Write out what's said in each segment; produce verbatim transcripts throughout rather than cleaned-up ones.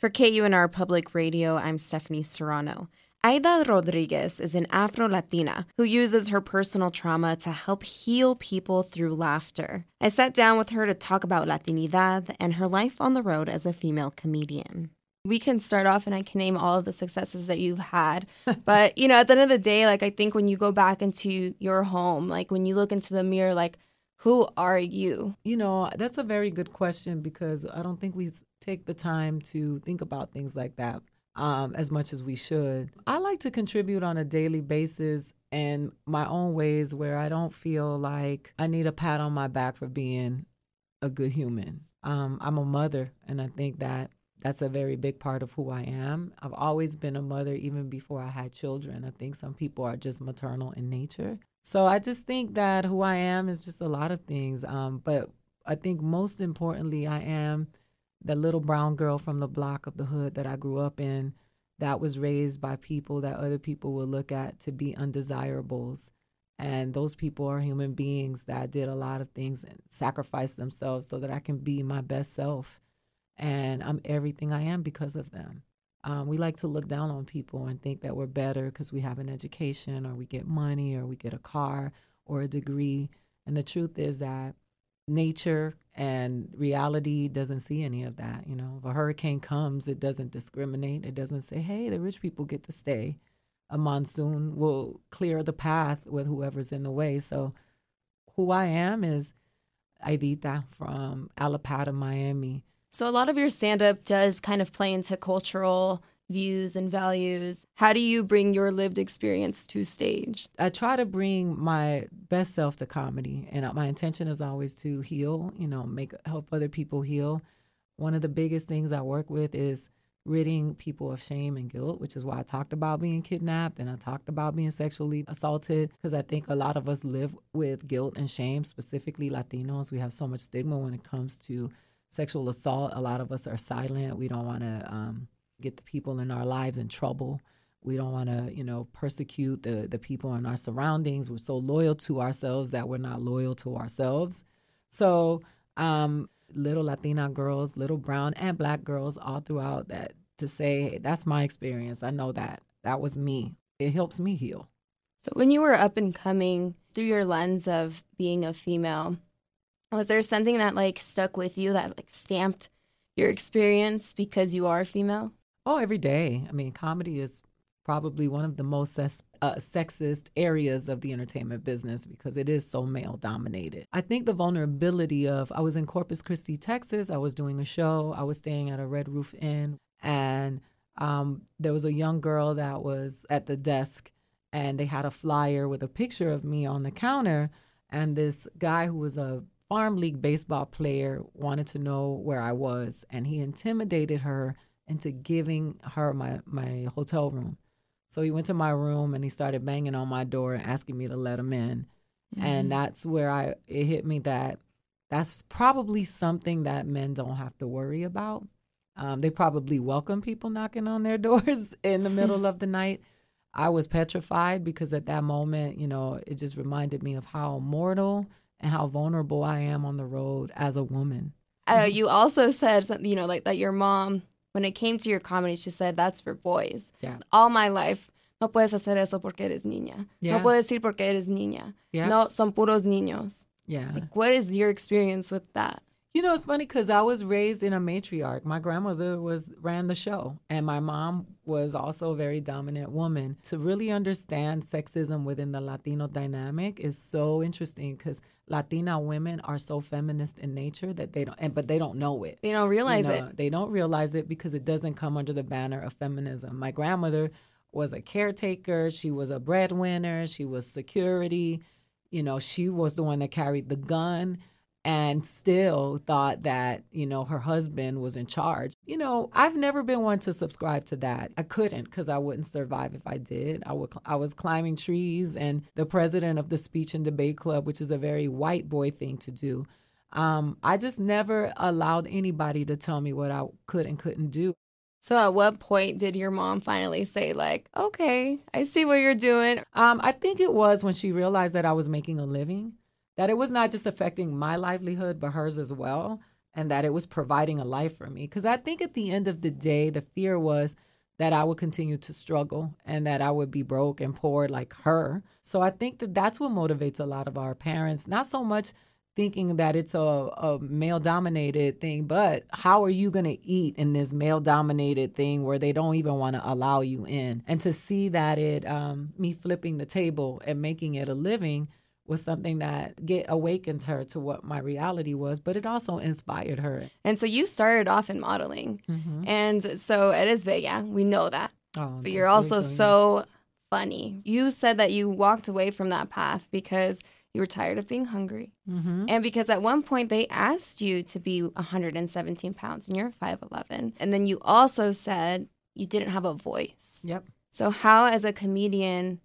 For K U N R Public Radio, I'm Stephanie Serrano. Aida Rodriguez is an Afro-Latina who uses her personal trauma to help heal people through laughter. I sat down with her to talk about Latinidad and her life on the road as a female comedian. We can start off and I can name all of the successes that you've had. But, you know, at the end of the day, like, I think when you go back into your home, like when you look into the mirror, like, who are you? You know, that's a very good question because I don't think we take the time to think about things like that um, as much as we should. I like to contribute on a daily basis in my own ways where I don't feel like I need a pat on my back for being a good human. Um, I'm a mother, and I think that that's a very big part of who I am. I've always been a mother even before I had children. I think some people are just maternal in nature. So I just think that who I am is just a lot of things. Um, but I think most importantly, I am the little brown girl from the block of the hood that I grew up in that was raised by people that other people would look at to be undesirables. And those people are human beings that did a lot of things and sacrificed themselves so that I can be my best self. And I'm everything I am because of them. Um, we like to look down on people and think that we're better because we have an education or we get money or we get a car or a degree. And the truth is that nature and reality doesn't see any of that. You know, if a hurricane comes, it doesn't discriminate. It doesn't say, hey, the rich people get to stay. A monsoon will clear the path with whoever's in the way. So who I am is Aidita from Alapata, Miami. So a lot of your stand-up does kind of play into cultural views and values. How do you bring your lived experience to stage? I try to bring my best self to comedy, and my intention is always to heal, you know, make help other people heal. One of the biggest things I work with is ridding people of shame and guilt, which is why I talked about being kidnapped and I talked about being sexually assaulted, because I think a lot of us live with guilt and shame, specifically Latinos. We have so much stigma when it comes to sexual assault. A lot of us are silent. We don't want to um, get the people in our lives in trouble. We don't want to, you know, persecute the, the people in our surroundings. We're so loyal to ourselves that we're not loyal to ourselves. So um, little Latina girls, little brown and black girls all throughout that to say, hey, that's my experience. I know that. That was me. It helps me heal. So when you were up and coming through your lens of being a female, was there something that, like, stuck with you that, like, stamped your experience because you are female? Oh, every day. I mean, comedy is probably one of the most ses- uh, sexist areas of the entertainment business because it is so male-dominated. I think the vulnerability of, I was in Corpus Christi, Texas. I was doing a show. I was staying at a Red Roof Inn, and um, there was a young girl that was at the desk, and they had a flyer with a picture of me on the counter, and this guy who was a farm league baseball player wanted to know where I was, and he intimidated her into giving her my, my hotel room. So he went to my room and he started banging on my door and asking me to let him in. Mm-hmm. And that's where I it hit me that that's probably something that men don't have to worry about. Um, they probably welcome people knocking on their doors in the middle of the night. I was petrified because at that moment, you know, it just reminded me of how mortal and how vulnerable I am on the road as a woman. Uh, you also said something, you know, like that your mom, when it came to your comedy, she said, that's for boys. Yeah. All my life, no puedes hacer eso porque eres niña. Yeah. No puedes ir porque eres niña. Yeah. No, son puros niños. Yeah. Like, what is your experience with that? You know, it's funny because I was raised in a matriarch. My grandmother was ran the show, and my mom was also a very dominant woman. To really understand sexism within the Latino dynamic is so interesting because Latina women are so feminist in nature that they don't, and, but they don't know it. They don't realize you know, it. They don't realize it because it doesn't come under the banner of feminism. My grandmother was a caretaker. She was a breadwinner. She was security. You know, she was the one that carried the gun. And still thought that, you know, her husband was in charge. You know, I've never been one to subscribe to that. I couldn't because I wouldn't survive if I did. I would. I was climbing trees, and the president of the Speech and Debate Club, which is a very white boy thing to do, um, I just never allowed anybody to tell me what I could and couldn't do. So at what point did your mom finally say, like, okay, I see what you're doing? Um, I think it was when she realized that I was making a living, that it was not just affecting my livelihood, but hers as well, and that it was providing a life for me. Because I think at the end of the day, the fear was that I would continue to struggle and that I would be broke and poor like her. So I think that that's what motivates a lot of our parents, not so much thinking that it's a, a male-dominated thing, but how are you going to eat in this male-dominated thing where they don't even want to allow you in? And to see that it, um, me flipping the table and making it a living was something that get awakened her to what my reality was, but it also inspired her. And so you started off in modeling. Mm-hmm. And so it is big, yeah, we know that. Oh, but you're also so funny. You said that you walked away from that path because you were tired of being hungry. Mm-hmm. And because at one point they asked you to be one hundred seventeen pounds and you're five eleven. And then you also said you didn't have a voice. Yep. So how, as a comedian,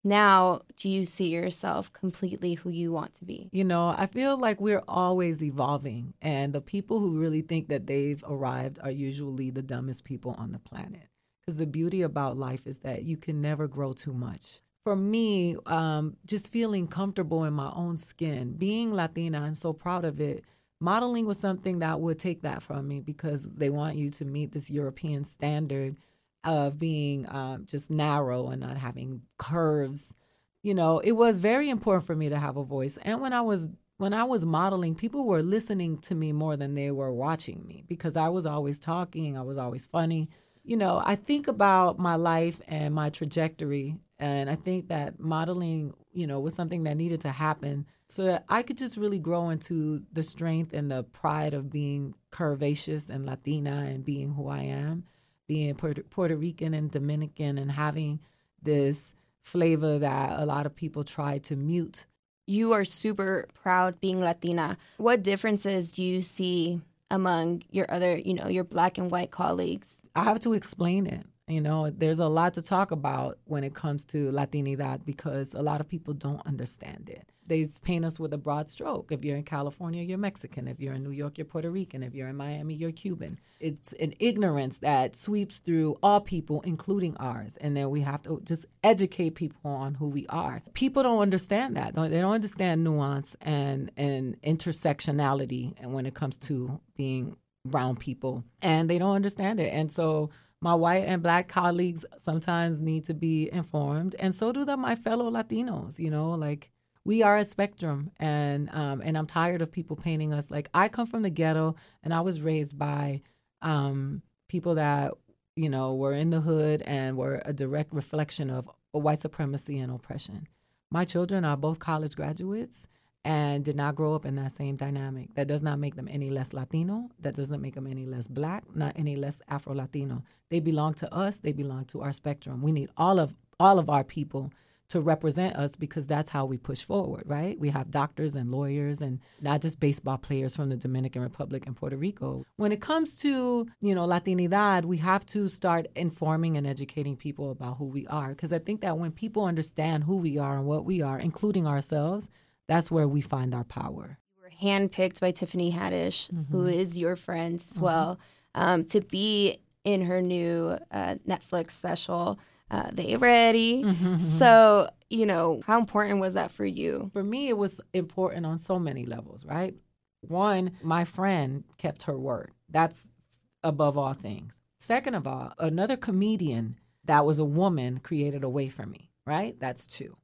now do you see yourself completely who you want to be? You know, I feel like we're always evolving. And the people who really think that they've arrived are usually the dumbest people on the planet. Because the beauty about life is that you can never grow too much. For me, um, just feeling comfortable in my own skin, being Latina and so proud of it, modeling was something that would take that from me because they want you to meet this European standard of being um, just narrow and not having curves. You know, it was very important for me to have a voice. And when I was when I was modeling, people were listening to me more than they were watching me because I was always talking. I was always funny. You know, I think about my life and my trajectory. And I think that modeling, you know, was something that needed to happen so that I could just really grow into the strength and the pride of being curvaceous and Latina and being who I am, being Puerto, Puerto Rican and Dominican and having this flavor that a lot of people try to mute. You are super proud being Latina. What differences do you see among your other, you know, your black and white colleagues? I have to explain it. You know, there's a lot to talk about when it comes to Latinidad because a lot of people don't understand it. They paint us with a broad stroke. If you're in California, you're Mexican. If you're in New York, you're Puerto Rican. If you're in Miami, you're Cuban. It's an ignorance that sweeps through all people, including ours. And then we have to just educate people on who we are. People don't understand that. They don't understand nuance and, and intersectionality and when it comes to being brown people. And they don't understand it. And so my white and black colleagues sometimes need to be informed, and so do the, my fellow Latinos, you know, like we are a spectrum, and um, and I'm tired of people painting us like I come from the ghetto, and I was raised by um, people that, you know, were in the hood and were a direct reflection of white supremacy and oppression. My children are both college graduates and did not grow up in that same dynamic. That does not make them any less Latino. That doesn't make them any less black, not any less Afro-Latino. They belong to us. They belong to our spectrum. We need all of all of our people to represent us because that's how we push forward, right? We have doctors and lawyers and not just baseball players from the Dominican Republic and Puerto Rico. When it comes to, you know, Latinidad, we have to start informing and educating people about who we are because I think that when people understand who we are and what we are, including ourselves, that's where we find our power. You were handpicked by Tiffany Haddish, mm-hmm. who is your friend as mm-hmm. well, um, to be in her new uh, Netflix special, uh, They Ready. Mm-hmm. So, you know, how important was that for you? For me, it was important on so many levels, right? One, my friend kept her word. That's above all things. Second of all, another comedian that was a woman created a way for me, right? That's two.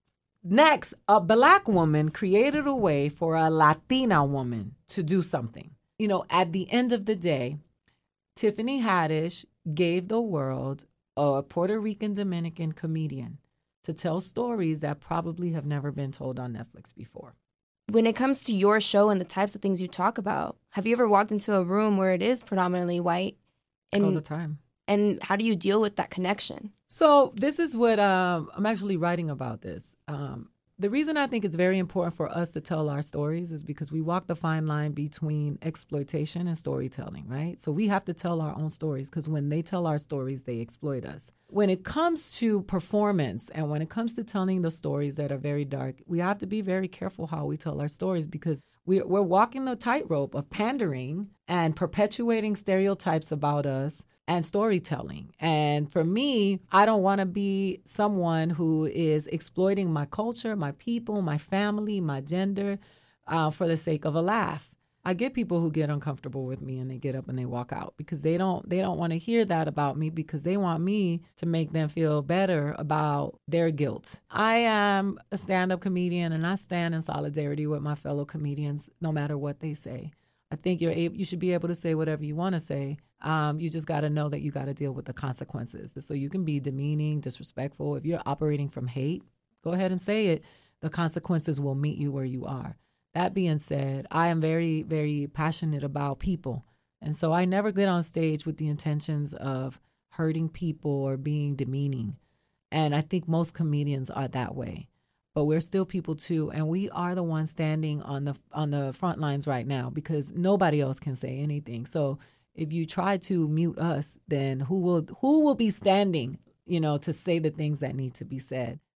Next, a black woman created a way for a Latina woman to do something. You know, at the end of the day, Tiffany Haddish gave the world a Puerto Rican Dominican comedian to tell stories that probably have never been told on Netflix before. When it comes to your show and the types of things you talk about, have you ever walked into a room where it is predominantly white? And, all the time. And how do you deal with that connection? So this is what um, I'm actually writing about this. Um, the reason I think it's very important for us to tell our stories is because we walk the fine line between exploitation and storytelling, right? So we have to tell our own stories because when they tell our stories, they exploit us. When it comes to performance and when it comes to telling the stories that are very dark, we have to be very careful how we tell our stories because we, we're walking the tightrope of pandering and perpetuating stereotypes about us and storytelling. And for me, I don't want to be someone who is exploiting my culture, my people, my family, my gender uh, for the sake of a laugh. I get people who get uncomfortable with me and they get up and they walk out because they don't they don't want to hear that about me because they want me to make them feel better about their guilt. I am a stand-up comedian and I stand in solidarity with my fellow comedians no matter what they say. I think you're able, you should be able to say whatever you want to say. Um, you just got to know that you got to deal with the consequences. So you can be demeaning, disrespectful. If you're operating from hate, go ahead and say it. The consequences will meet you where you are. That being said, I am very, very passionate about people. And so I never get on stage with the intentions of hurting people or being demeaning. And I think most comedians are that way. But we're still people too. And we are the ones standing on the on the front lines right now because nobody else can say anything. So if you try to mute us, then who will who will be standing, you know, to say the things that need to be said?